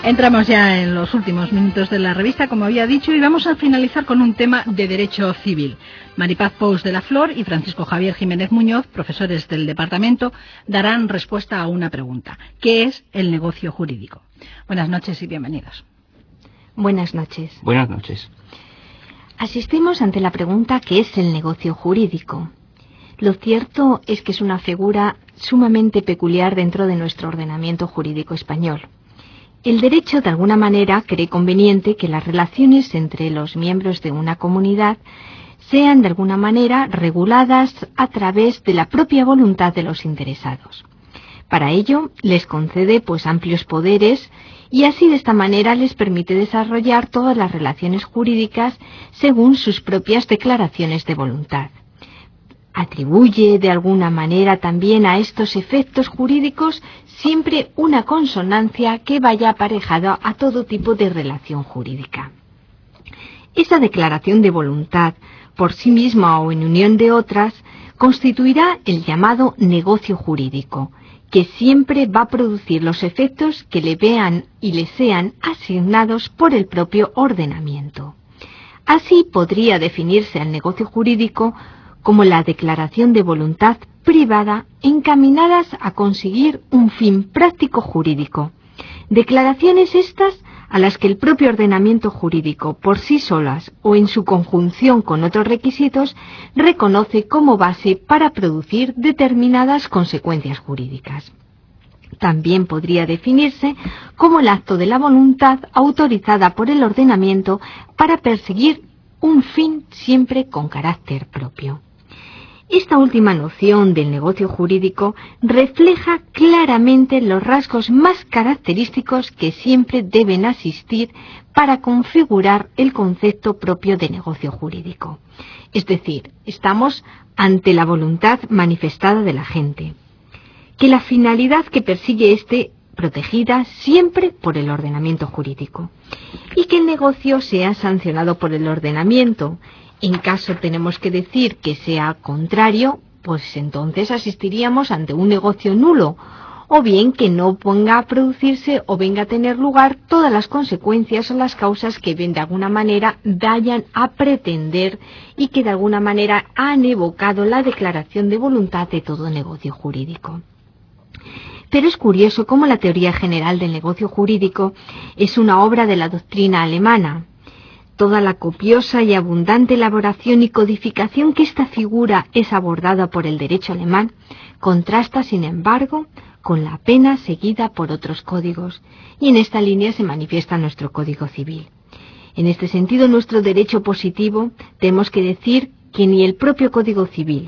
Entramos ya en los últimos minutos de la revista, como había dicho, y vamos a finalizar con un tema de derecho civil. Maripaz Pous de la Flor y Francisco Javier Jiménez Muñoz, profesores del departamento, darán respuesta a una pregunta. ¿Qué es el negocio jurídico? Buenas noches y bienvenidos. Buenas noches. Buenas noches. Asistimos ante la pregunta ¿qué es el negocio jurídico? Lo cierto es que es una figura sumamente peculiar dentro de nuestro ordenamiento jurídico español. El derecho, de alguna manera, cree conveniente que las relaciones entre los miembros de una comunidad sean, de alguna manera, reguladas a través de la propia voluntad de los interesados. Para ello, les concede, amplios poderes y así, de esta manera, les permite desarrollar todas las relaciones jurídicas según sus propias declaraciones de voluntad. Atribuye de alguna manera también a estos efectos jurídicos siempre una consonancia que vaya aparejada a todo tipo de relación jurídica. Esa declaración de voluntad, por sí misma o en unión de otras, constituirá el llamado negocio jurídico, que siempre va a producir los efectos que le vean y le sean asignados por el propio ordenamiento. Así podría definirse el negocio jurídico como la declaración de voluntad privada encaminadas a conseguir un fin práctico jurídico. Declaraciones estas a las que el propio ordenamiento jurídico, por sí solas o en su conjunción con otros requisitos, reconoce como base para producir determinadas consecuencias jurídicas. También podría definirse como el acto de la voluntad autorizada por el ordenamiento para perseguir un fin siempre con carácter propio. Esta última noción del negocio jurídico refleja claramente los rasgos más característicos que siempre deben asistir para configurar el concepto propio de negocio jurídico. Es decir, estamos ante la voluntad manifestada de la gente, que la finalidad que persigue protegida siempre por el ordenamiento jurídico, y que el negocio sea sancionado por el ordenamiento. En caso tenemos que decir que sea contrario, entonces asistiríamos ante un negocio nulo, o bien que no ponga a producirse o venga a tener lugar todas las consecuencias o las causas que de alguna manera vayan a pretender y que de alguna manera han evocado la declaración de voluntad de todo negocio jurídico. Pero es curioso cómo la teoría general del negocio jurídico es una obra de la doctrina alemana. Toda la copiosa y abundante elaboración y codificación que esta figura es abordada por el derecho alemán contrasta, sin embargo, con la pena seguida por otros códigos, y en esta línea se manifiesta nuestro Código Civil. En este sentido, nuestro derecho positivo, tenemos que decir que ni el propio Código Civil,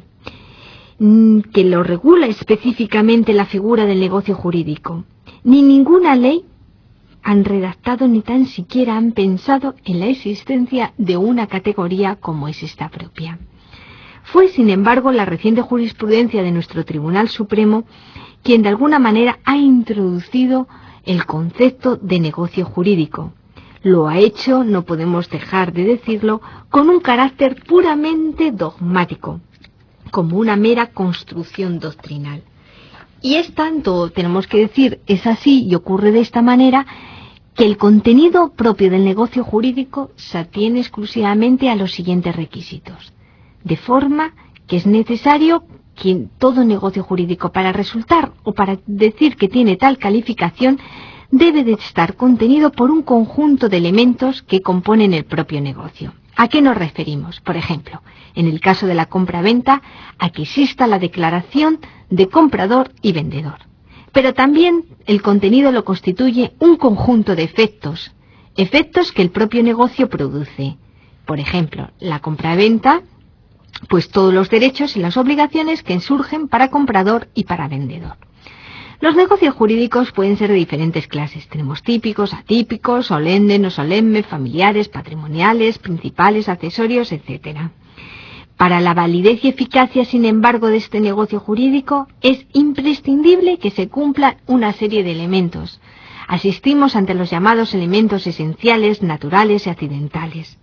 que lo regula específicamente la figura del negocio jurídico, ni ninguna ley han redactado ni tan siquiera han pensado en la existencia de una categoría como es esta propia. Fue, sin embargo, la reciente jurisprudencia de nuestro Tribunal Supremo quien de alguna manera ha introducido el concepto de negocio jurídico. Lo ha hecho, no podemos dejar de decirlo, con un carácter puramente dogmático, como una mera construcción doctrinal. Y es tanto, tenemos que decir, es así y ocurre de esta manera, que el contenido propio del negocio jurídico se atiene exclusivamente a los siguientes requisitos. De forma que es necesario que todo negocio jurídico, para resultar o para decir que tiene tal calificación, debe de estar contenido por un conjunto de elementos que componen el propio negocio. ¿A qué nos referimos? Por ejemplo, en el caso de la compra-venta, a que exista la declaración de comprador y vendedor. Pero también el contenido lo constituye un conjunto de efectos que el propio negocio produce. Por ejemplo, la compra-venta, todos los derechos y las obligaciones que surgen para comprador y para vendedor. Los negocios jurídicos pueden ser de diferentes clases. Tenemos típicos, atípicos, solemnes, no solemnes, familiares, patrimoniales, principales, accesorios, etc. Para la validez y eficacia, sin embargo, de este negocio jurídico, es imprescindible que se cumplan una serie de elementos. Asistimos ante los llamados elementos esenciales, naturales y accidentales.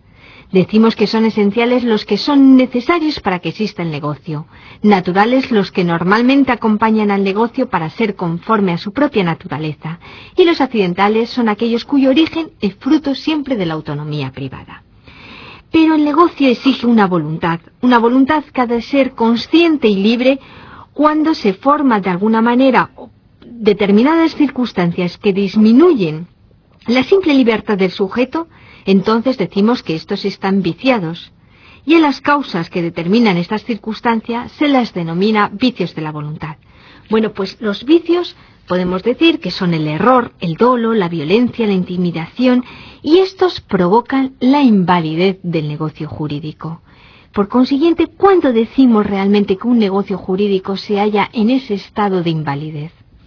Decimos que son esenciales los que son necesarios para que exista el negocio, naturales los que normalmente acompañan al negocio para ser conforme a su propia naturaleza, y los accidentales son aquellos cuyo origen es fruto siempre de la autonomía privada. Pero el negocio exige una voluntad que ha de ser consciente y libre cuando se forma de alguna manera determinadas circunstancias que disminuyen la simple libertad del sujeto. Entonces decimos que estos están viciados, y a las causas que determinan estas circunstancias se las denomina vicios de la voluntad. Bueno, pues los vicios podemos decir que son el error, el dolo, la violencia, la intimidación, y estos provocan la invalidez del negocio jurídico. Por consiguiente, ¿cuándo decimos realmente que un negocio jurídico se halla en ese estado de invalidez?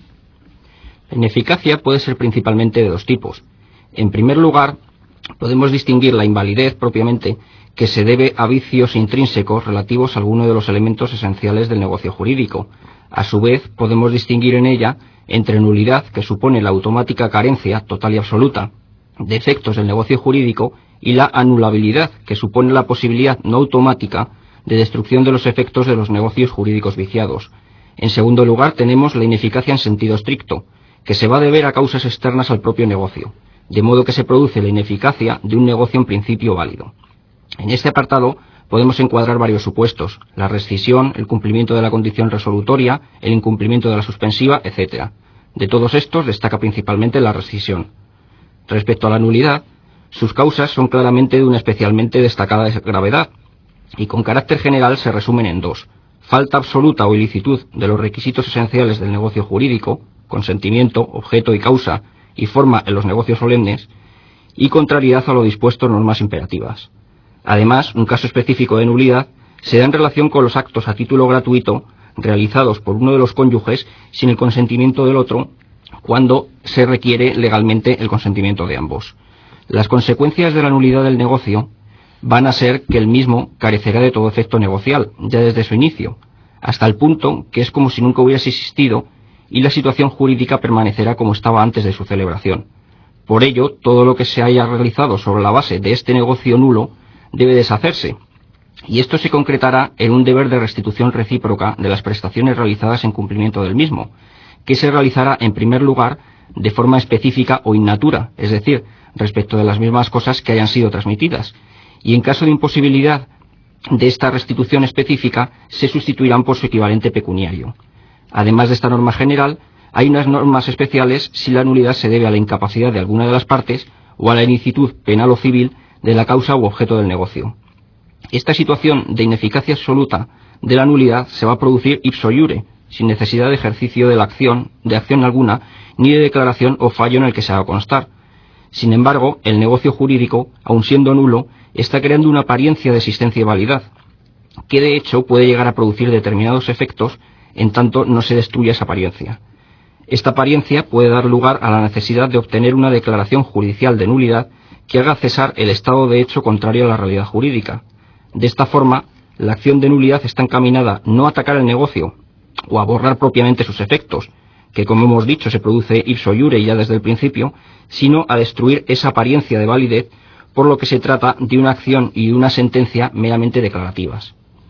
La ineficacia puede ser principalmente de dos tipos. En primer lugar, podemos distinguir la invalidez propiamente, que se debe a vicios intrínsecos relativos a alguno de los elementos esenciales del negocio jurídico. A su vez, podemos distinguir en ella entre nulidad, que supone la automática carencia total y absoluta de efectos del negocio jurídico, y la anulabilidad, que supone la posibilidad no automática de destrucción de los efectos de los negocios jurídicos viciados. En segundo lugar, tenemos la ineficacia en sentido estricto, que se va a deber a causas externas al propio negocio, de modo que se produce la ineficacia de un negocio en principio válido. En este apartado podemos encuadrar varios supuestos: la rescisión, el cumplimiento de la condición resolutoria, el incumplimiento de la suspensiva, etc. De todos estos destaca principalmente la rescisión. Respecto a la nulidad, sus causas son claramente de una especialmente destacada gravedad, y con carácter general se resumen en dos: falta absoluta o ilicitud de los requisitos esenciales del negocio jurídico, consentimiento, objeto y causa, y forma en los negocios solemnes, y contrariedad a lo dispuesto en normas imperativas. Además, un caso específico de nulidad se da en relación con los actos a título gratuito realizados por uno de los cónyuges sin el consentimiento del otro, cuando se requiere legalmente el consentimiento de ambos. Las consecuencias de la nulidad del negocio van a ser que el mismo carecerá de todo efecto negocial, ya desde su inicio, hasta el punto que es como si nunca hubiese existido, y la situación jurídica permanecerá como estaba antes de su celebración. Por ello, todo lo que se haya realizado sobre la base de este negocio nulo debe deshacerse, y esto se concretará en un deber de restitución recíproca de las prestaciones realizadas en cumplimiento del mismo, que se realizará en primer lugar de forma específica o in natura, es decir, respecto de las mismas cosas que hayan sido transmitidas, y en caso de imposibilidad de esta restitución específica se sustituirán por su equivalente pecuniario. Además de esta norma general, hay unas normas especiales si la nulidad se debe a la incapacidad de alguna de las partes o a la ilicitud penal o civil de la causa u objeto del negocio. Esta situación de ineficacia absoluta de la nulidad se va a producir ipso iure, sin necesidad de ejercicio de acción alguna, ni de declaración o fallo en el que se haga constar. Sin embargo, el negocio jurídico, aun siendo nulo, está creando una apariencia de existencia y validad, que de hecho puede llegar a producir determinados efectos en tanto no se destruya esa apariencia. Esta apariencia puede dar lugar a la necesidad de obtener una declaración judicial de nulidad que haga cesar el estado de hecho contrario a la realidad jurídica. De esta forma, la acción de nulidad está encaminada no a atacar el negocio o a borrar propiamente sus efectos, que como hemos dicho se produce ipso iure ya desde el principio, sino a destruir esa apariencia de validez, por lo que se trata de una acción y una sentencia meramente declarativas.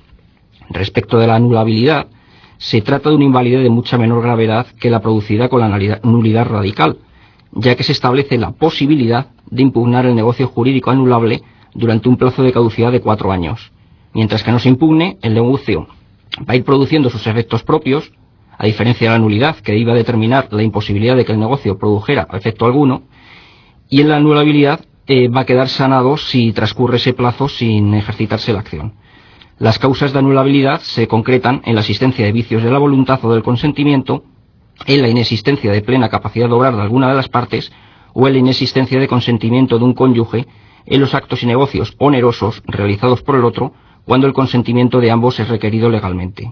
Respecto de la anulabilidad, se trata de una invalidez de mucha menor gravedad que la producida con la nulidad radical, ya que se establece la posibilidad de impugnar el negocio jurídico anulable durante un plazo de caducidad de 4 años. Mientras que no se impugne, el negocio va a ir produciendo sus efectos propios, a diferencia de la nulidad, que iba a determinar la imposibilidad de que el negocio produjera efecto alguno, y en la anulabilidad va a quedar sanado si transcurre ese plazo sin ejercitarse la acción. Las causas de anulabilidad se concretan en la existencia de vicios de la voluntad o del consentimiento, en la inexistencia de plena capacidad de obrar de alguna de las partes, o en la inexistencia de consentimiento de un cónyuge en los actos y negocios onerosos realizados por el otro, cuando el consentimiento de ambos es requerido legalmente.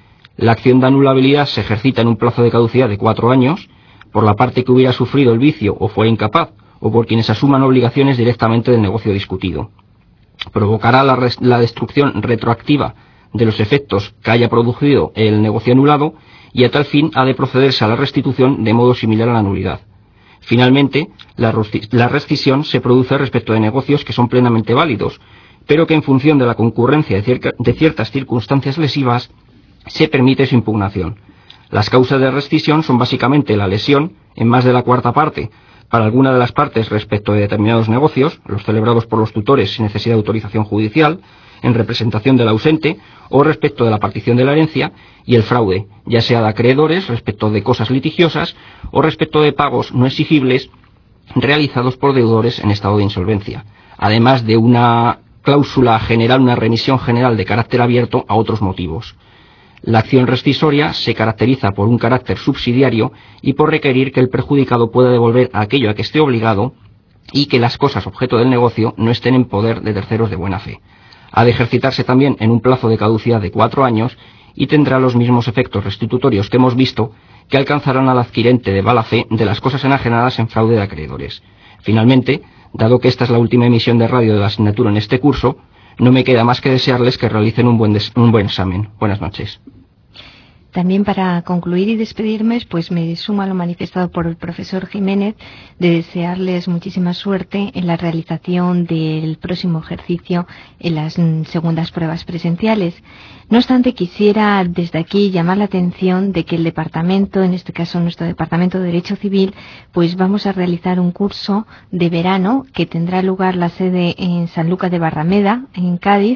La acción de anulabilidad se ejercita en un plazo de caducidad de 4 años, por la parte que hubiera sufrido el vicio o fuera incapaz, o por quienes asuman obligaciones directamente del negocio discutido. Provocará la destrucción retroactiva de los efectos que haya producido el negocio anulado, y a tal fin ha de procederse a la restitución de modo similar a la nulidad. Finalmente, La rescisión se produce respecto de negocios que son plenamente válidos, pero que en función de la concurrencia de ciertas circunstancias lesivas se permite su impugnación. Las causas de rescisión son básicamente la lesión, en más de la cuarta parte, para alguna de las partes respecto de determinados negocios, los celebrados por los tutores sin necesidad de autorización judicial, en representación del ausente o respecto de la partición de la herencia, y el fraude, ya sea de acreedores respecto de cosas litigiosas o respecto de pagos no exigibles realizados por deudores en estado de insolvencia, además de una cláusula general, una remisión general de carácter abierto a otros motivos. La acción rescisoria se caracteriza por un carácter subsidiario y por requerir que el perjudicado pueda devolver aquello a que esté obligado y que las cosas objeto del negocio no estén en poder de terceros de buena fe. Ha de ejercitarse también en un plazo de caducidad de 4 años y tendrá los mismos efectos restitutorios que hemos visto, que alcanzarán al adquirente de mala fe de las cosas enajenadas en fraude de acreedores. Finalmente, dado que esta es la última emisión de radio de la asignatura en este curso, no me queda más que desearles que realicen un buen examen. Buenas noches. También, para concluir y despedirme, pues me sumo a lo manifestado por el profesor Jiménez, de desearles muchísima suerte en la realización del próximo ejercicio en las segundas pruebas presenciales. No obstante, quisiera desde aquí llamar la atención de que el departamento, en este caso nuestro departamento de Derecho Civil, pues vamos a realizar un curso de verano que tendrá lugar la sede en Sanlúcar de Barrameda, en Cádiz,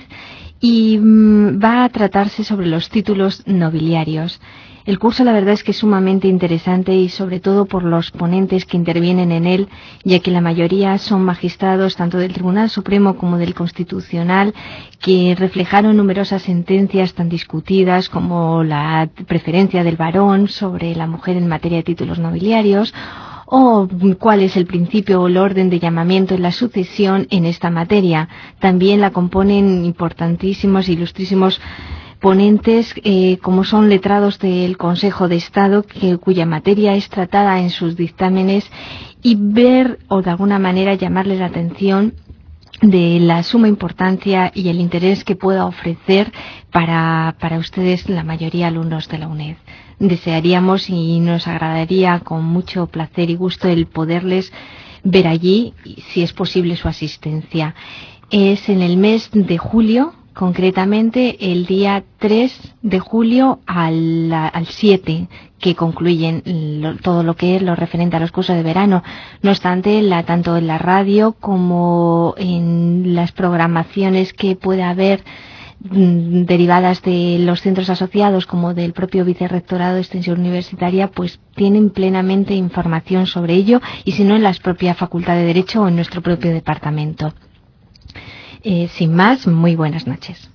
y va a tratarse sobre los títulos nobiliarios. El curso, la verdad, es que es sumamente interesante, y sobre todo por los ponentes que intervienen en él, ya que la mayoría son magistrados tanto del Tribunal Supremo como del Constitucional, que reflejaron numerosas sentencias tan discutidas como la preferencia del varón sobre la mujer en materia de títulos nobiliarios, o cuál es el principio o el orden de llamamiento en la sucesión en esta materia. También la componen importantísimos e ilustrísimos ponentes como son letrados del Consejo de Estado, cuya materia es tratada en sus dictámenes, y ver, o de alguna manera llamarles la atención de la suma importancia y el interés que pueda ofrecer para ustedes, la mayoría alumnos de la UNED. Desearíamos y nos agradaría con mucho placer y gusto el poderles ver allí, si es posible su asistencia. Es en el mes de julio, concretamente el día 3 de julio al 7, que concluyen todo lo que es lo referente a los cursos de verano. No obstante, tanto en la radio como en las programaciones que pueda haber derivadas de los centros asociados como del propio Vicerrectorado de Extensión Universitaria, pues tienen plenamente información sobre ello, y si no, en la propia Facultad de Derecho o en nuestro propio departamento. Sin más, muy buenas noches.